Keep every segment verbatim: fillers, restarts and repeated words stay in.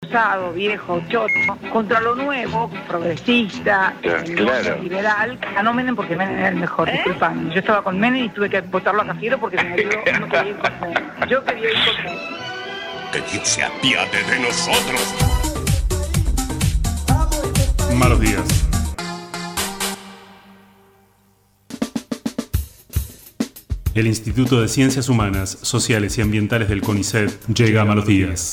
pasado, viejo, choto, contra lo nuevo, progresista, claro. liberal. Ganó Menem porque Menem era el mejor, ¿Eh? disculpame. Yo estaba con Menem y tuve que votarlo a Cafiero porque se me dio, no quería ir con Menem. Yo quería ir con Menem. Que Dios se apiade de nosotros. Malos días. El Instituto de Ciencias Humanas, Sociales y Ambientales del CONICET llega a Malos Días.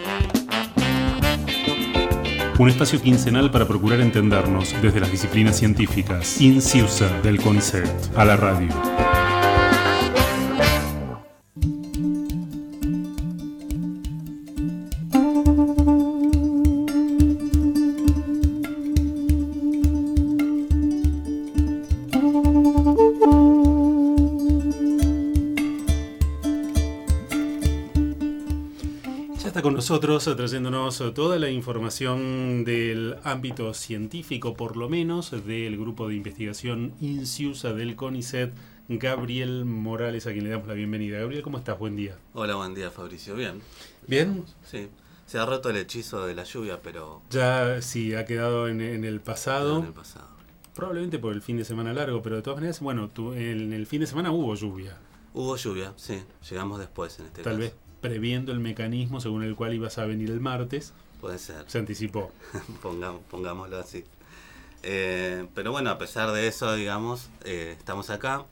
Un espacio quincenal para procurar entendernos desde las disciplinas científicas. INCIUSA del CONICET a la radio. Nosotros trayéndonos toda la información del ámbito científico, por lo menos del grupo de investigación INCIUSA del CONICET, Gabriel Morales, a quien le damos la bienvenida. Gabriel, ¿cómo estás? Buen día. Hola, buen día, Fabricio. Bien. ¿Bien? Sí. Se ha roto el hechizo de la lluvia, pero... Ya sí, ha quedado en, en el pasado. En el pasado. Probablemente por el fin de semana largo, pero de todas maneras, bueno, tú, en el fin de semana hubo lluvia. Hubo lluvia, sí. Llegamos después en este Tal caso. vez previendo el mecanismo según el cual ibas a venir el martes. Puede ser. Se anticipó. Pongamos, pongámoslo así. Eh, pero bueno, a pesar de eso, digamos, eh, estamos acá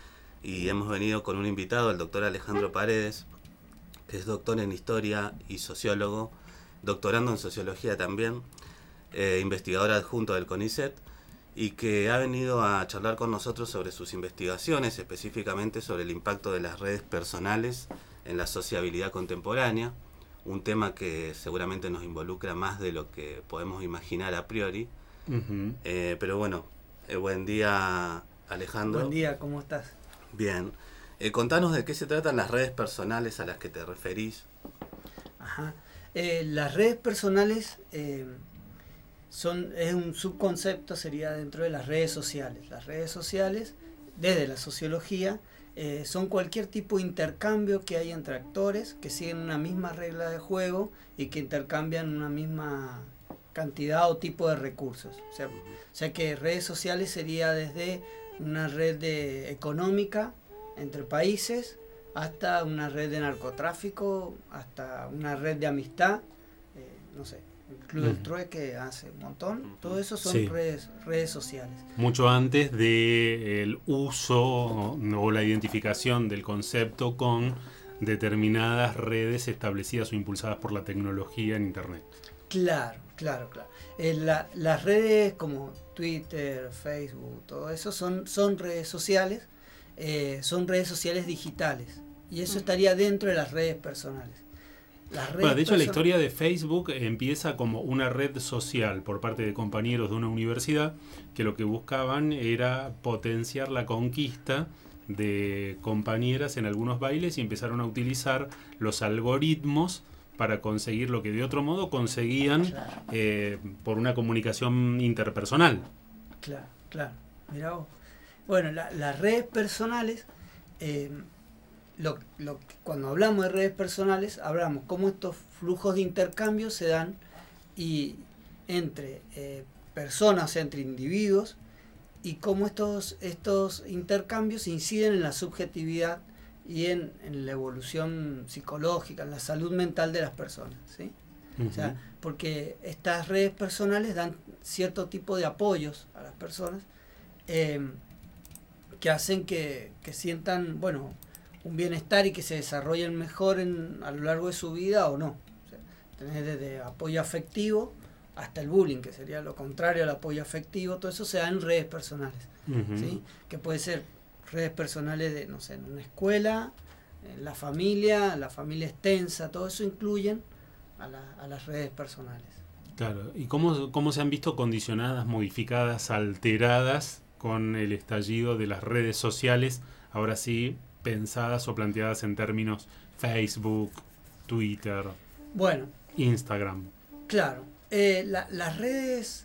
y hemos venido con un invitado, el doctor Alejandro Paredes, que es doctor en Historia y sociólogo, doctorando en Sociología también, eh, investigador adjunto del CONICET, y que ha venido a charlar con nosotros sobre sus investigaciones, específicamente sobre el impacto de las redes personales en la sociabilidad contemporánea, un tema que seguramente nos involucra más de lo que podemos imaginar a priori. Uh-huh. Eh, pero bueno, eh, buen día, Alejandro. Buen día, ¿cómo estás? Bien. Eh, contanos de qué se tratan las redes personales a las que te referís. Ajá. Eh, las redes personales eh, son es un subconcepto, sería dentro de las redes sociales. Las redes sociales, desde la sociología, Eh, son cualquier tipo de intercambio que hay entre actores que siguen una misma regla de juego y que intercambian una misma cantidad o tipo de recursos. O sea, o sea que redes sociales sería desde una red de económica entre países hasta una red de narcotráfico, hasta una red de amistad, eh, no sé. El Club del Trueque hace un montón. Todo eso son sí. redes, redes sociales. Mucho antes del uso o la identificación del concepto con determinadas redes establecidas o impulsadas por la tecnología en Internet. Claro, claro, claro. Eh, la, las redes como Twitter, Facebook, todo eso son, son redes sociales, eh, son redes sociales digitales. Y eso estaría dentro de las redes personales. Bueno, de hecho la historia de Facebook empieza como una red social por parte de compañeros de una universidad que lo que buscaban era potenciar la conquista de compañeras en algunos bailes y empezaron a utilizar los algoritmos para conseguir lo que de otro modo conseguían claro. eh, por una comunicación interpersonal. Claro, claro. Mirá vos. Bueno, la, las redes personales... Eh, Lo, lo, cuando hablamos de redes personales, hablamos cómo estos flujos de intercambio se dan y entre eh, personas, entre individuos, y cómo estos, estos intercambios inciden en la subjetividad y en, en la evolución psicológica, en la salud mental de las personas, ¿sí? Uh-huh. O sea, porque estas redes personales dan cierto tipo de apoyos a las personas eh, que hacen que, que sientan, bueno, un bienestar y que se desarrollen mejor en, a lo largo de su vida o no. O sea, tenés desde apoyo afectivo hasta el bullying, que sería lo contrario al apoyo afectivo. Todo eso se da en redes personales, uh-huh. ¿sí? Que puede ser redes personales de, no sé, en una escuela, en la familia, la familia extensa, todo eso incluyen a, la, a las redes personales. Claro, ¿y cómo, cómo se han visto condicionadas, modificadas, alteradas con el estallido de las redes sociales, ahora sí, pensadas o planteadas en términos Facebook, Twitter, bueno, Instagram? Claro, eh, la, las redes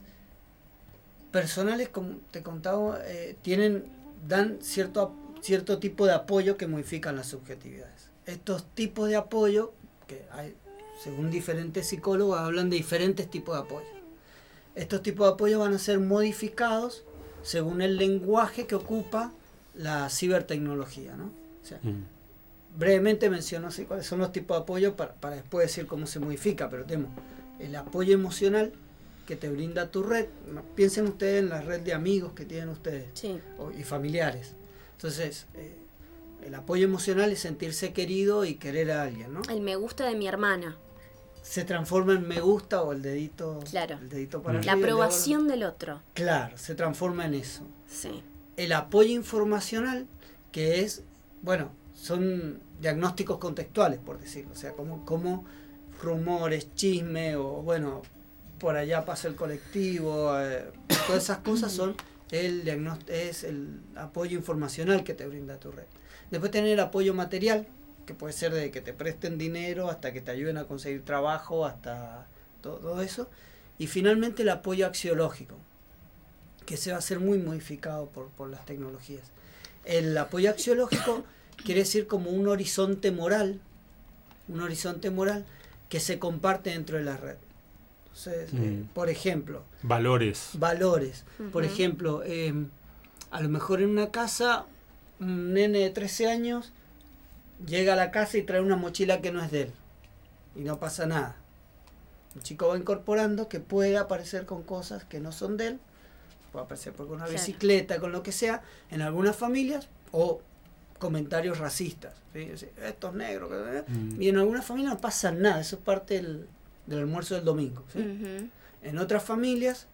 personales, como te contaba, eh, tienen, dan cierto, cierto tipo de apoyo que modifican las subjetividades. Estos tipos de apoyo, que hay según diferentes psicólogos, hablan de diferentes tipos de apoyo. Estos tipos de apoyo van a ser modificados según el lenguaje que ocupa la cibertecnología, ¿no? O sea, mm. brevemente menciono así cuáles son los tipos de apoyo para, para después decir cómo se modifica, pero tenemos el apoyo emocional que te brinda tu red. Piensen ustedes en la red de amigos que tienen ustedes, sí. o, y familiares. Entonces, eh, el apoyo emocional es sentirse querido y querer a alguien, ¿no? El me gusta de mi hermana. Se transforma en me gusta o el dedito, claro. el dedito para la arriba. La aprobación del otro. Claro, se transforma en eso. Sí. El apoyo informacional, que es, bueno, son diagnósticos contextuales, por decirlo. O sea, como, como rumores, chisme, o bueno, por allá pasa el colectivo, eh, todas esas cosas son el diagnóstico, es el apoyo informacional que te brinda tu red. Después tener apoyo material, que puede ser de que te presten dinero hasta que te ayuden a conseguir trabajo, hasta todo, todo eso. Y finalmente el apoyo axiológico, que se va a ser muy modificado por, por las tecnologías. El apoyo axiológico quiere decir como un horizonte moral, un horizonte moral que se comparte dentro de la red. Entonces, mm. eh, por ejemplo... Valores. Valores. Uh-huh. Por ejemplo, eh, a lo mejor en una casa, un nene de trece años llega a la casa y trae una mochila que no es de él. Y no pasa nada. El chico va incorporando que puede aparecer con cosas que no son de él. Puede aparecer con una claro. bicicleta, con lo que sea, en algunas familias, o comentarios racistas. ¿Sí? Estos negros. Mm. Y en algunas familias no pasa nada. Eso es parte del, del almuerzo del domingo. ¿Sí? Uh-huh. En otras familias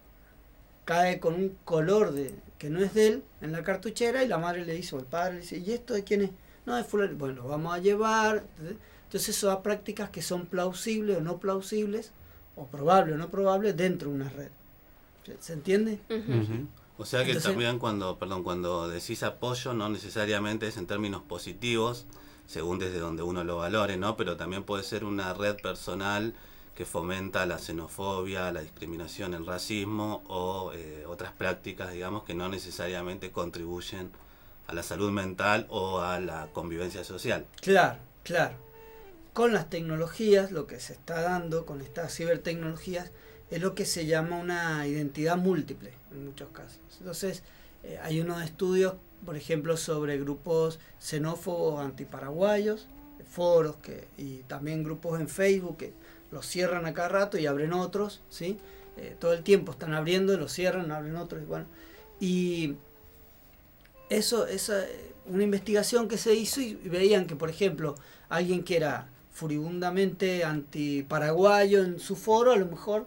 cae con un color de que no es de él en la cartuchera y la madre le dice, o el padre le dice, ¿y esto de quién es? No, es fulano. Bueno, lo vamos a llevar. Entonces eso da prácticas que son plausibles o no plausibles, o probables o no probables dentro de una red. ¿Se entiende? Uh-huh. Uh-huh. O sea que Entonces, también cuando, perdón, cuando decís apoyo no necesariamente es en términos positivos, según desde donde uno lo valore, ¿no? Pero también puede ser una red personal que fomenta la xenofobia, la discriminación, el racismo o eh, otras prácticas, digamos, que no necesariamente contribuyen a la salud mental o a la convivencia social. Claro, claro. Con las tecnologías, lo que se está dando con estas cibertecnologías es lo que se llama una identidad múltiple en muchos casos. Entonces, eh, hay unos estudios, por ejemplo, sobre grupos xenófobos antiparaguayos, foros que y también grupos en Facebook que los cierran a cada rato y abren otros, ¿sí? Eh, todo el tiempo están abriendo, los cierran, abren otros, y bueno. Y eso, esa, una investigación que se hizo y veían que, por ejemplo, alguien que era furibundamente antiparaguayo en su foro, a lo mejor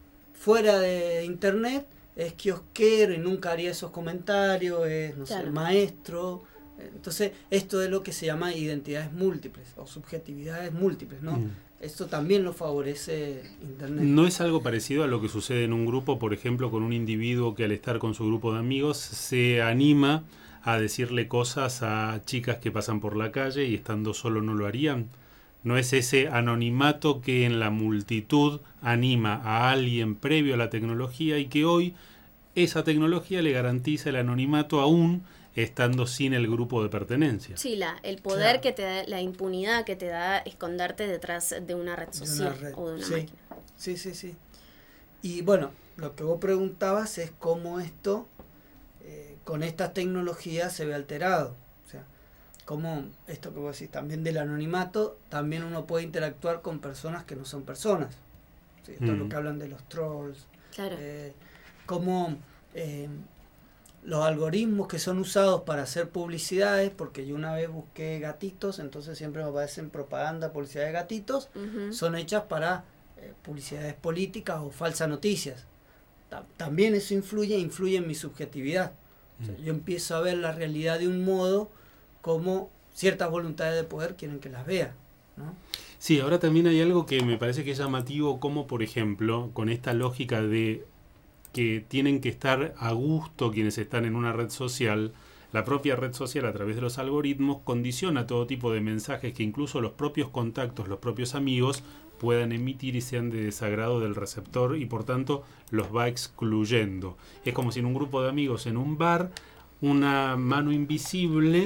fuera de internet es kiosquero y nunca haría esos comentarios, es, no claro. sé, maestro. Entonces, esto es lo que se llama identidades múltiples o subjetividades múltiples, ¿no? Mm. Esto también lo favorece internet. ¿No es algo parecido a lo que sucede en un grupo, por ejemplo, con un individuo que al estar con su grupo de amigos se anima a decirle cosas a chicas que pasan por la calle y estando solo no lo harían? ¿No es ese anonimato que en la multitud anima a alguien previo a la tecnología y que hoy esa tecnología le garantiza el anonimato aún estando sin el grupo de pertenencia? Sí, la, el poder claro. que te da, la impunidad que te da esconderte detrás de una red social de una red. o de una sí. máquina. Sí, sí, sí. Y bueno, lo que vos preguntabas es cómo esto, eh, con estas tecnologías se ve alterado. O sea, cómo esto que vos decís, también del anonimato, también uno puede interactuar con personas que no son personas. ¿Sí? Esto mm. es lo que hablan de los trolls. Claro. Eh, cómo... Eh, los algoritmos que son usados para hacer publicidades, porque yo una vez busqué gatitos, entonces siempre me aparecen propaganda, publicidad de gatitos, uh-huh. son hechas para eh, publicidades políticas o falsas noticias. Ta- también eso influye, influye en mi subjetividad. Uh-huh. O sea, yo empiezo a ver la realidad de un modo como ciertas voluntades de poder quieren que las vea, ¿no? Sí, ahora también hay algo que me parece que es llamativo, como por ejemplo, con esta lógica de que tienen que estar a gusto quienes están en una red social, la propia red social a través de los algoritmos condiciona todo tipo de mensajes que incluso los propios contactos, los propios amigos puedan emitir y sean de desagrado del receptor y por tanto los va excluyendo. Es como si en un grupo de amigos en un bar una mano invisible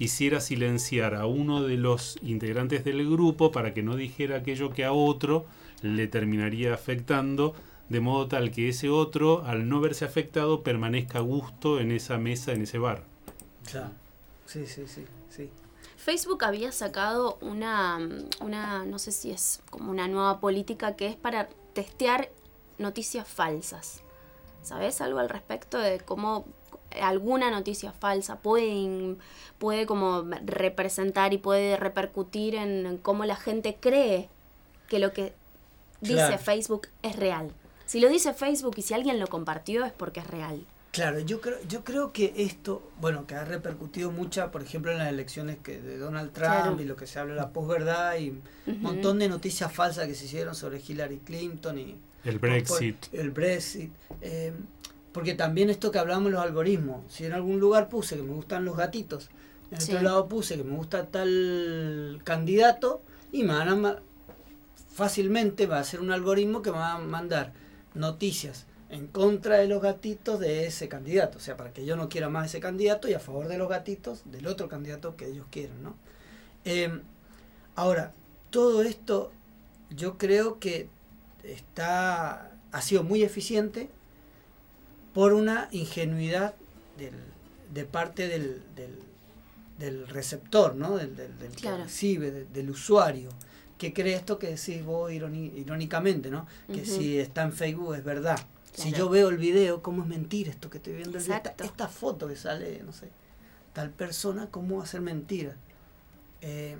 hiciera silenciar a uno de los integrantes del grupo para que no dijera aquello que a otro le terminaría afectando, de modo tal que ese otro, al no verse afectado, permanezca a gusto en esa mesa, en ese bar. Claro. Sí, sí, sí, sí. Facebook había sacado una, una, no sé si es como una nueva política que es para testear noticias falsas. ¿Sabes algo al respecto de cómo alguna noticia falsa puede, puede como representar y puede repercutir en cómo la gente cree que lo que dice Claro. Facebook es real? Si lo dice Facebook y si alguien lo compartió es porque es real. Claro, yo creo, yo creo que esto, bueno, que ha repercutido mucho, por ejemplo, en las elecciones que de Donald Trump, Claro. y lo que se habla de la posverdad y un Ujú. montón de noticias falsas que se hicieron sobre Hillary Clinton y El Brexit. el Brexit, eh, porque también esto que hablamos de los algoritmos, si en algún lugar puse que me gustan los gatitos, en Sí. otro lado puse que me gusta tal candidato, y me van a ma- fácilmente va a ser un algoritmo que me va a mandar noticias en contra de los gatitos de ese candidato, o sea, para que yo no quiera más ese candidato y a favor de los gatitos del otro candidato que ellos quieren, ¿no? Eh, ahora, todo esto yo creo que está ha sido muy eficiente por una ingenuidad del, de parte del, del, del receptor, ¿no? Del, del, del Claro. que recibe, de- del usuario, que cree esto que decís vos ironi- irónicamente, ¿no? Que Ujú. si está en Facebook es verdad. Si Claro. yo veo el video, ¿cómo es mentira esto que estoy viendo? el video? Esta, Exacto. esta foto que sale, no sé, tal persona, ¿cómo va a ser mentira? Eh,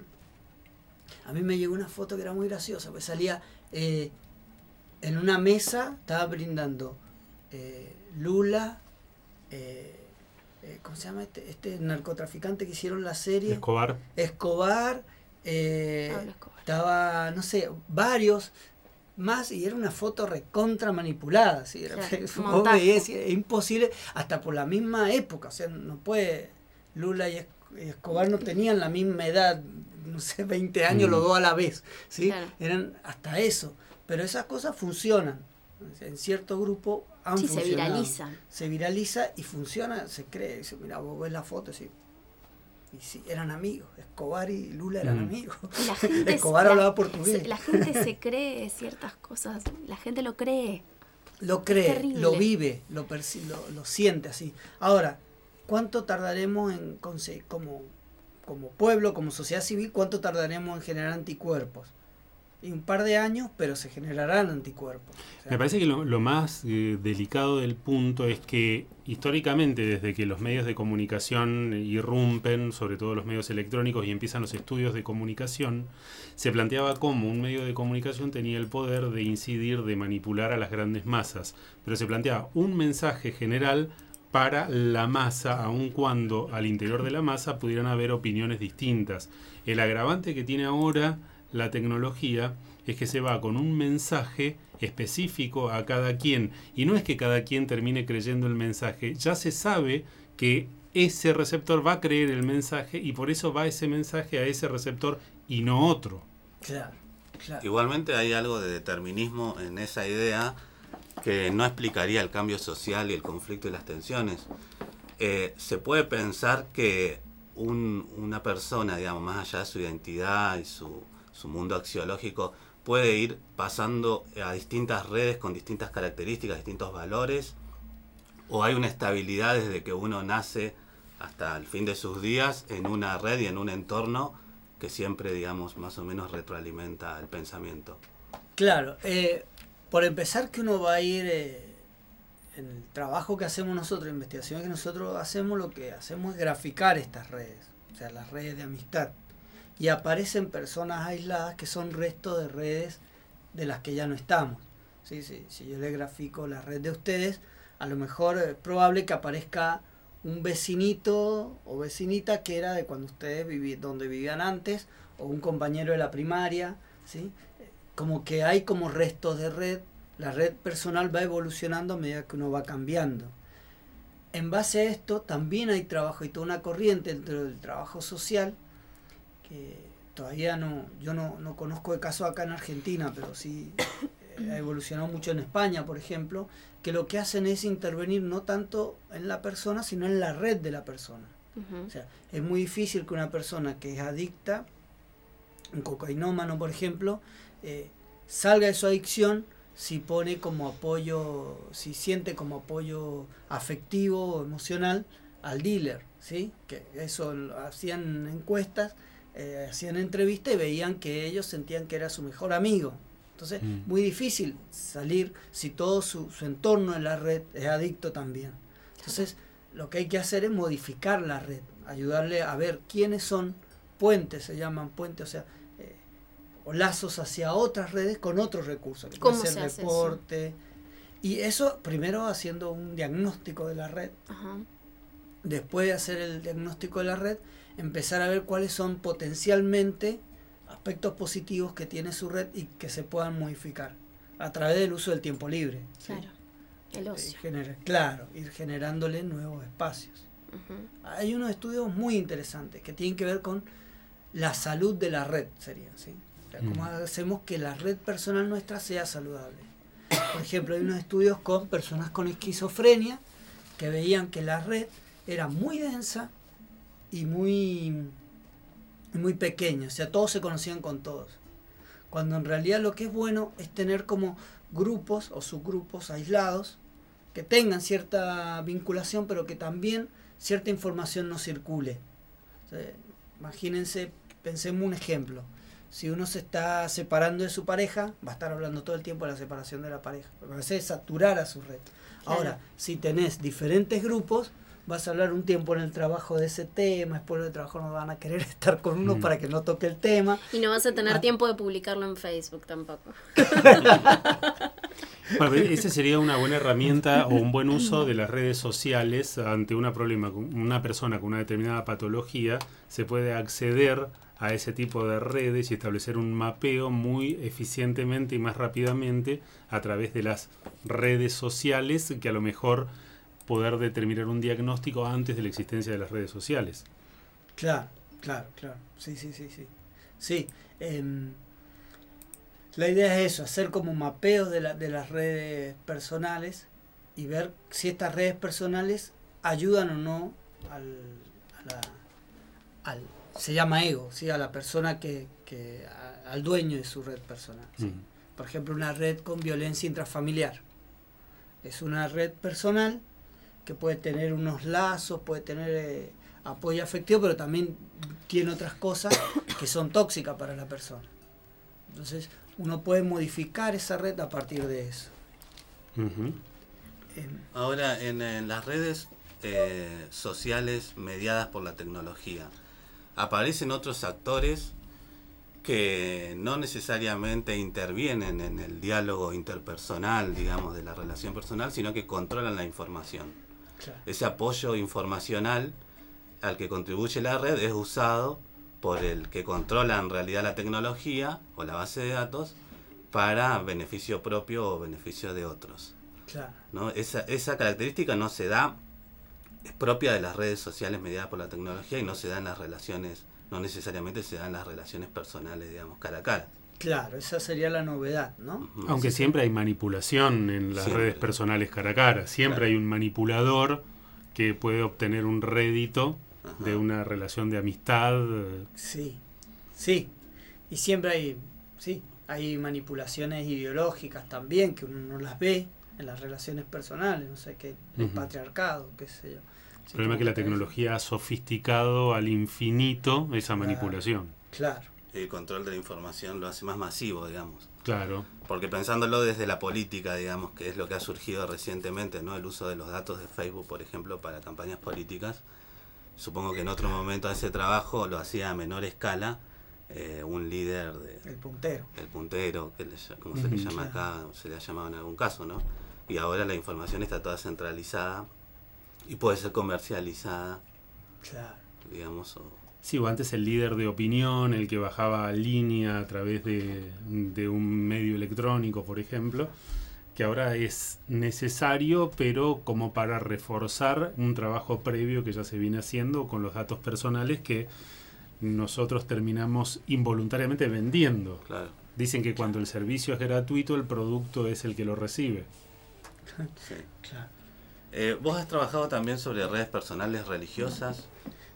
a mí me llegó una foto que era muy graciosa, pues salía eh, en una mesa, estaba brindando eh, Lula, eh, eh, ¿cómo se llama este, este narcotraficante que hicieron la serie? Escobar. Escobar, eh, Pablo Escobar. estaba, no sé, varios más, y era una foto recontra manipulada, ¿sí? Era, Claro, vos montaje. veías, es imposible, hasta por la misma época, o sea, no puede, Lula y Es- y Escobar no tenían la misma edad, no sé, veinte años Mm. los dos a la vez, ¿sí? Claro. Eran hasta eso, pero esas cosas funcionan, o sea, en cierto grupo han Sí, se funcionado. viralizan. Se viraliza y funciona, se cree, dice, mira, vos ves la foto, sí. Y sí, eran amigos, Escobar y Lula eran Mm. amigos. Y la gente, Escobar la- hablaba portugués. se- la gente se cree ciertas cosas, la gente lo cree. Lo cree, terrible. lo vive, lo, perci- lo, lo siente así. Ahora, ¿cuánto tardaremos en conse- como, como pueblo, como sociedad civil, cuánto tardaremos en generar anticuerpos? Y un par de años, pero se generarán anticuerpos. O sea, Me parece que lo, lo más eh, delicado del punto es que históricamente, desde que los medios de comunicación irrumpen, sobre todo los medios electrónicos, y empiezan los estudios de comunicación, se planteaba cómo un medio de comunicación tenía el poder de incidir, de manipular a las grandes masas. Pero se planteaba un mensaje general para la masa, aun cuando al interior de la masa pudieran haber opiniones distintas. El agravante que tiene ahora la tecnología es que se va con un mensaje específico a cada quien, y no es que cada quien termine creyendo el mensaje, ya se sabe que ese receptor va a creer el mensaje y por eso va ese mensaje a ese receptor y no otro. claro, claro. Igualmente hay algo de determinismo en esa idea que no explicaría el cambio social y el conflicto y las tensiones. Eh, se puede pensar que un, una persona, digamos, más allá de su identidad y su, su mundo axiológico, puede ir pasando a distintas redes con distintas características, distintos valores, o hay una estabilidad desde que uno nace hasta el fin de sus días en una red y en un entorno que siempre, digamos, más o menos retroalimenta el pensamiento. Claro, eh, por empezar que uno va a ir, eh, en el trabajo que hacemos nosotros, la investigación que nosotros hacemos, lo que hacemos es graficar estas redes, o sea, las redes de amistad. Y aparecen personas aisladas que son restos de redes de las que ya no estamos. ¿Sí? Sí, si yo le grafico la red de ustedes, a lo mejor es probable que aparezca un vecinito o vecinita que era de cuando ustedes vivían, donde vivían antes, o un compañero de la primaria, ¿sí? Como que hay como restos de red, la red personal va evolucionando a medida que uno va cambiando. En base a esto también hay trabajo y toda una corriente dentro del trabajo social que todavía no, yo no, no conozco de caso acá en Argentina, pero sí eh, ha evolucionado mucho en España, por ejemplo, que lo que hacen es intervenir no tanto en la persona, sino en la red de la persona. Uh-huh. O sea, es muy difícil que una persona que es adicta, un cocainómano por ejemplo, eh, salga de su adicción si pone como apoyo, si siente como apoyo afectivo o emocional al dealer, ¿sí? Que eso hacían encuestas, eh, hacían entrevistas y veían que ellos sentían que era su mejor amigo. Entonces, mm. muy difícil salir si todo su, su entorno en la red es adicto también. Entonces, lo que hay que hacer es modificar la red, ayudarle a ver quiénes son puentes, se llaman puentes, o sea, eh, o lazos hacia otras redes con otros recursos, que puede ser deporte. Eso? Y eso primero haciendo un diagnóstico de la red. Ajá. Después de hacer el diagnóstico de la red, empezar a ver cuáles son potencialmente aspectos positivos que tiene su red y que se puedan modificar a través del uso del tiempo libre. Claro, ¿sí? El ocio. Gener- claro, ir generándole nuevos espacios. Uh-huh. Hay unos estudios muy interesantes que tienen que ver con la salud de la red, serían, ¿sí? O sea, mm. cómo hacemos que la red personal nuestra sea saludable. Por ejemplo, hay unos estudios con personas con esquizofrenia que veían que la red era muy densa y muy, muy pequeña, o sea, todos se conocían con todos. Cuando en realidad lo que es bueno es tener como grupos o subgrupos aislados que tengan cierta vinculación, pero que también cierta información no circule. O sea, imagínense, pensemos un ejemplo. Si uno se está separando de su pareja, va a estar hablando todo el tiempo de la separación de la pareja, porque a veces es saturar a su red. Claro. Ahora, si tenés diferentes grupos, vas a hablar un tiempo en el trabajo de ese tema, después del trabajo no van a querer estar con uno mm. para que no toque el tema. Y no vas a tener ah. tiempo de publicarlo en Facebook tampoco. Bueno, esa sería una buena herramienta o un buen uso de las redes sociales ante una problema, una persona con una determinada patología, se puede acceder a ese tipo de redes y establecer un mapeo muy eficientemente y más rápidamente a través de las redes sociales, que a lo mejor poder determinar un diagnóstico antes de la existencia de las redes sociales. Claro, claro, claro. Sí, sí, sí, sí. Sí, eh, la idea es eso, hacer como mapeos de, la, de las redes personales y ver si estas redes personales ayudan o no al, a la, al, se llama ego, ¿sí? A la persona que, que a, al dueño de su red personal, ¿sí? Mm. Por ejemplo, una red con violencia intrafamiliar. Es una red personal que puede tener unos lazos, puede tener eh, apoyo afectivo, pero también tiene otras cosas que son tóxicas para la persona. Entonces, uno puede modificar esa red a partir de eso. Uh-huh. Eh, Ahora, en, en las redes eh, sociales mediadas por la tecnología, aparecen otros actores que no necesariamente intervienen en el diálogo interpersonal, digamos, de la relación personal, sino que controlan la información. Claro. Ese apoyo informacional al que contribuye la red es usado por el que controla en realidad la tecnología o la base de datos para beneficio propio o beneficio de otros. Claro. ¿No? Esa, esa característica no se da, es propia de las redes sociales mediadas por la tecnología y no se da en las relaciones, no necesariamente se da en las relaciones personales, digamos, cara a cara. Claro, esa sería la novedad, ¿no? Uh-huh. Aunque siempre hay manipulación en las siempre. redes personales cara a cara. Siempre claro. hay un manipulador que puede obtener un rédito Ajá. de una relación de amistad. Sí, sí. Y siempre hay, sí, hay manipulaciones ideológicas también, que uno no las ve en las relaciones personales, no sé qué, el uh-huh. patriarcado, qué sé yo. El problema es que la tecnología ha sofisticado al infinito esa manipulación. Claro. El control de la información lo hace más masivo, digamos. Claro. Porque pensándolo desde la política, digamos, que es lo que ha surgido recientemente, ¿no? El uso de los datos de Facebook, por ejemplo, para campañas políticas. Supongo que en otro momento ese trabajo lo hacía a menor escala eh, un líder de... El puntero. El puntero, que le, como se le llama acá, se le ha llamado en algún caso, ¿no? Y ahora la información está toda centralizada y puede ser comercializada. Claro. Digamos, o... Sí, o antes el líder de opinión, el que bajaba línea a través de, de un medio electrónico, por ejemplo, que ahora es necesario, pero como para reforzar un trabajo previo que ya se viene haciendo con los datos personales que nosotros terminamos involuntariamente vendiendo. Claro. Dicen que cuando el servicio es gratuito, el producto es el que lo recibe. Sí. Claro. Eh, ¿Vos has trabajado también sobre redes personales religiosas?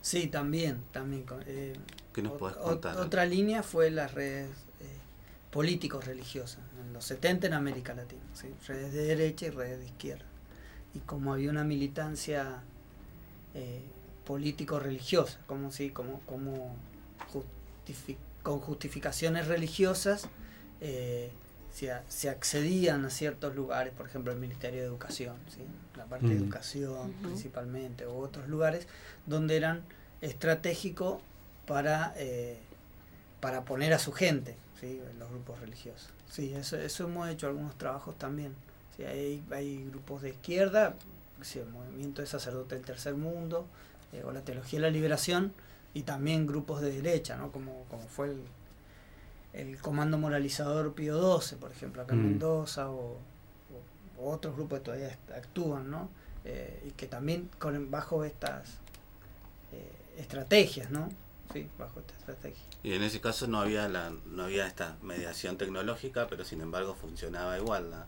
Sí, también, también. Eh, ¿Qué nos podés ot- contar? Otra línea fue las redes eh, políticos religiosas, en los setenta en América Latina, ¿sí? Redes de derecha y redes de izquierda. Y como había una militancia eh, político-religiosa, como si, como, como justific- con justificaciones religiosas, eh, se, a- se accedían a ciertos lugares, por ejemplo el Ministerio de Educación, ¿sí? La parte de Mm. educación Ujú. principalmente, u otros lugares donde eran estratégicos para, eh, para poner a su gente, ¿sí? En los grupos religiosos. Sí, eso, eso hemos hecho algunos trabajos también. Sí, hay, hay grupos de izquierda, sí, el Movimiento de Sacerdotes del Tercer Mundo, eh, o la Teología de la Liberación, y también grupos de derecha, ¿no? Como, como fue el, el Comando Moralizador Pío doce, por ejemplo, acá en Mm. Mendoza, o, o- o otros grupos que todavía est- actúan, ¿no? Eh, y que también con, bajo estas eh, estrategias, ¿no? Sí, bajo esta estrategia. Y en ese caso no había la no había esta mediación tecnológica, pero sin embargo funcionaba igual. ¿No?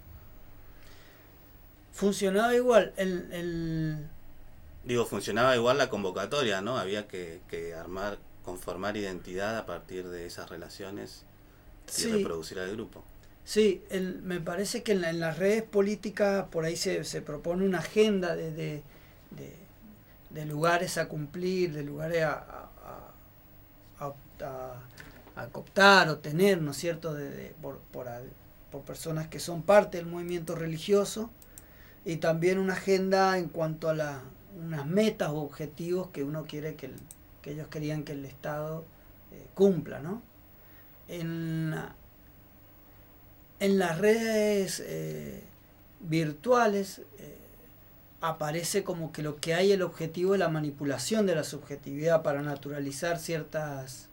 Funcionaba igual, el... el Digo, funcionaba igual la convocatoria, ¿no? Había que, que armar, conformar identidad a partir de esas relaciones y sí, reproducir al grupo. sí, el, me parece que en, la- en las redes políticas por ahí se, se propone una agenda de, de, de, de lugares a cumplir, de lugares a, a, a, a, a cooptar o tener, ¿no es cierto?, de, de, por, por, a- por personas que son parte del movimiento religioso, y también una agenda en cuanto a la, unas metas o objetivos que uno quiere que, el, que ellos querían que el Estado eh, cumpla, ¿no? En, la- en las redes eh, virtuales eh, aparece como que lo que hay el objetivo de la manipulación de la subjetividad para naturalizar ciertas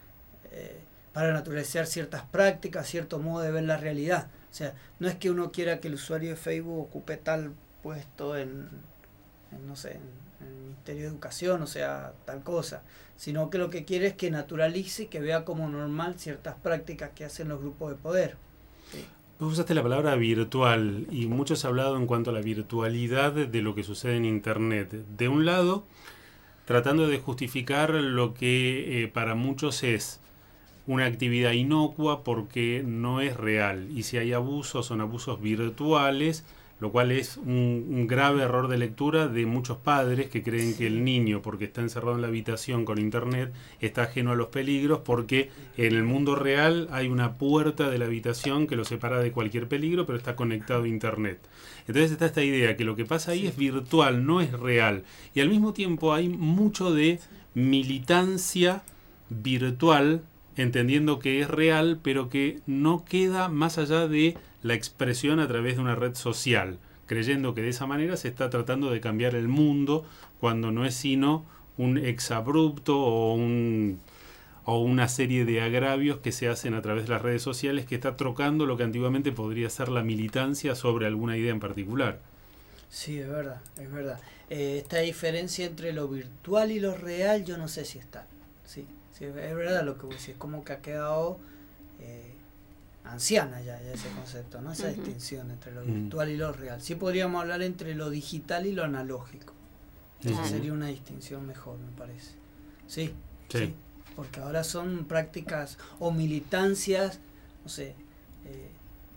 eh, para naturalizar ciertas prácticas, cierto modo de ver la realidad. O sea, no es que uno quiera que el usuario de Facebook ocupe tal puesto en, en, no sé, en, en el Ministerio de Educación, o sea, tal cosa, sino que lo que quiere es que naturalice, que vea como normal ciertas prácticas que hacen los grupos de poder. Sí. Vos usaste la palabra virtual y mucho se ha hablado en cuanto a la virtualidad de lo que sucede en Internet. De un lado, tratando de justificar lo que eh, para muchos es una actividad inocua porque no es real. Y si hay abusos, son abusos virtuales, lo cual es un, un grave error de lectura de muchos padres que creen que el niño, porque está encerrado en la habitación con internet, está ajeno a los peligros, porque en el mundo real hay una puerta de la habitación que lo separa de cualquier peligro, pero está conectado a internet. Entonces está esta idea que lo que pasa ahí sí. es virtual, no es real. Y al mismo tiempo hay mucho de militancia virtual, entendiendo que es real, pero que no queda más allá de la expresión a través de una red social, creyendo que de esa manera se está tratando de cambiar el mundo, cuando no es sino un exabrupto o, un, o una serie de agravios que se hacen a través de las redes sociales, que está trocando lo que antiguamente podría ser la militancia sobre alguna idea en particular. Sí, es verdad, es verdad. Eh, esta diferencia entre lo virtual y lo real, yo no sé si está. Sí. Sí, es verdad lo que vos decís, es como que ha quedado eh, anciana ya, ya ese concepto, ¿no? Esa uh-huh. distinción entre lo virtual uh-huh. y lo real. Sí podríamos hablar entre lo digital y lo analógico. Uh-huh. Esa sería una distinción mejor, me parece. Sí, sí, sí, porque ahora son prácticas o militancias, no sé, eh,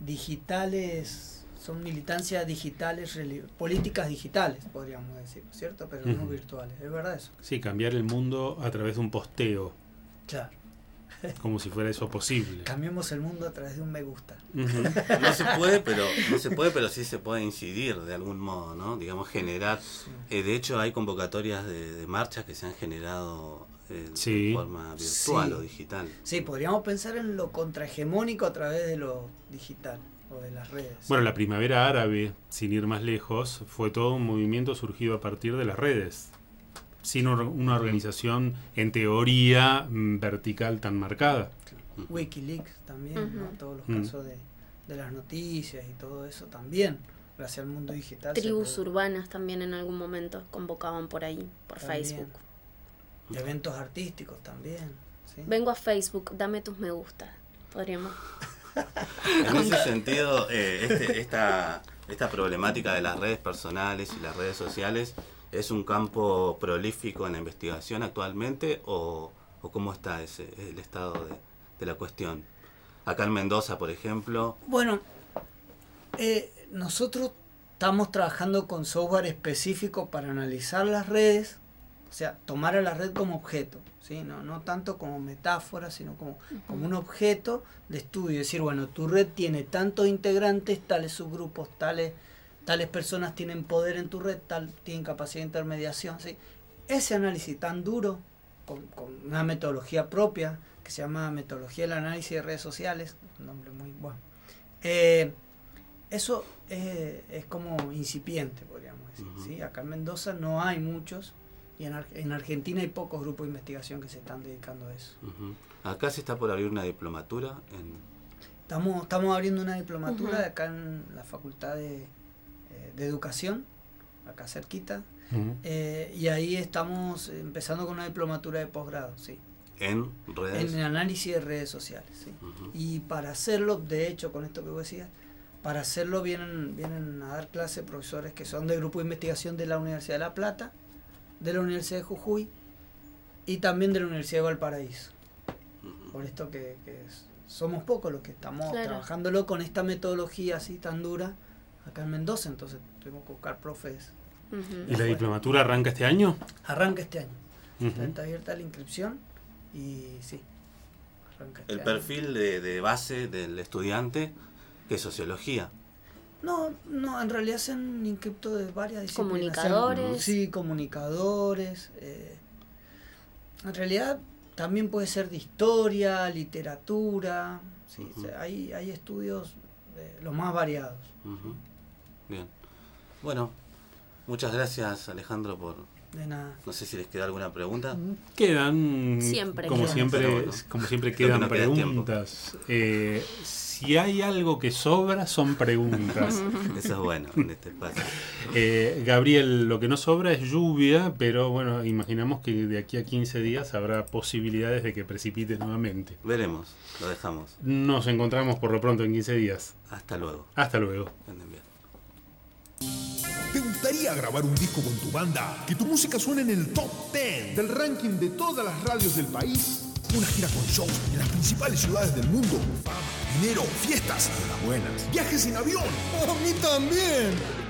digitales, son militancias digitales, políticas digitales, podríamos decir, ¿cierto? Pero uh-huh. no virtuales, ¿es verdad eso? Sí, cambiar el mundo a través de un posteo. Claro. Como si fuera eso posible. Cambiemos el mundo a través de un me gusta. Uh-huh. No se puede, pero no se puede, pero sí se puede incidir de algún modo, ¿no? Digamos, generar. Sí. Eh, de hecho, hay convocatorias de, de marchas que se han generado eh, sí. de forma virtual sí. o digital. Sí, podríamos pensar en lo contrahegemónico a través de lo digital o de las redes. Bueno, la primavera árabe, sin ir más lejos, fue todo un movimiento surgido a partir de las redes. Sin una organización en teoría vertical tan marcada. Wikileaks también, uh-huh. ¿no? Todos los uh-huh. casos de, de las noticias y todo eso también, gracias al mundo digital. Tribus urbanas también en algún momento convocaban por ahí, por también. Facebook. Eventos artísticos también. ¿sí? Vengo a Facebook, dame tus me gusta. Podríamos. En ese sentido, eh, este, esta, esta problemática de las redes personales y las redes sociales ¿Es un campo prolífico en la investigación actualmente o, o cómo está ese el estado de, de la cuestión? Acá en Mendoza, por ejemplo. Bueno, eh, nosotros estamos trabajando con software específico para analizar las redes, o sea, tomar a la red como objeto, ¿sí? No, no tanto como metáfora, sino como, uh-huh. como un objeto de estudio. Es decir, bueno, tu red tiene tantos integrantes, tales subgrupos, tales... tales personas tienen poder en tu red, tal tienen capacidad de intermediación, ¿sí? Ese análisis tan duro, con, con una metodología propia, que se llama metodología del análisis de redes sociales, un nombre muy bueno, eh, eso es, es como incipiente, podríamos decir, uh-huh. ¿sí? Acá en Mendoza no hay muchos, y en, Ar- en Argentina hay pocos grupos de investigación que se están dedicando a eso. Uh-huh. Acá se está por abrir una diplomatura. En... Estamos, estamos abriendo una diplomatura uh-huh. acá en la Facultad de... de educación, acá cerquita, uh-huh. eh, y ahí estamos empezando con una diplomatura de posgrado, sí. ¿En redes? En análisis de redes sociales, sí. Uh-huh. Y para hacerlo, de hecho, con esto que vos decías, para hacerlo vienen, vienen a dar clases profesores que son del grupo de investigación de la Universidad de La Plata, de la Universidad de Jujuy, y también de la Universidad de Valparaíso. Uh-huh. Por esto que, que es, somos pocos los que estamos claro. trabajándolo con esta metodología así tan dura, acá en Mendoza, entonces tuvimos que buscar profes. Uh-huh. ¿Y la diplomatura arranca este año? Arranca este año. Uh-huh. Está abierta la inscripción y sí, arranca este El año. perfil de, de base del estudiante, ¿qué es sociología? No, no, en realidad se han inscrito de varias disciplinas. Comunicadores. Sí, comunicadores. Eh, en realidad también puede ser de historia, literatura. Sí, uh-huh. o sea, hay, hay estudios eh, los más variados. Uh-huh. Bien. Bueno, muchas gracias, Alejandro, por... De nada. No sé si les queda alguna pregunta. Quedan, siempre como quedan. siempre, Bueno, como siempre quedan no queda preguntas. Eh, si hay algo que sobra, son preguntas. Eso es bueno en este espacio. Eh, Gabriel, lo que no sobra es lluvia, pero bueno, imaginamos que de aquí a quince días habrá posibilidades de que precipite nuevamente. Veremos, lo dejamos. Nos encontramos por lo pronto en quince días. Hasta luego. Hasta luego. Anden bien. ¿Te gustaría grabar un disco con tu banda? Que tu música suene en el top diez del ranking de todas las radios del país. Una gira con shows en las principales ciudades del mundo. Fama, dinero, fiestas, buenas. Viajes en avión. ¡A mí también!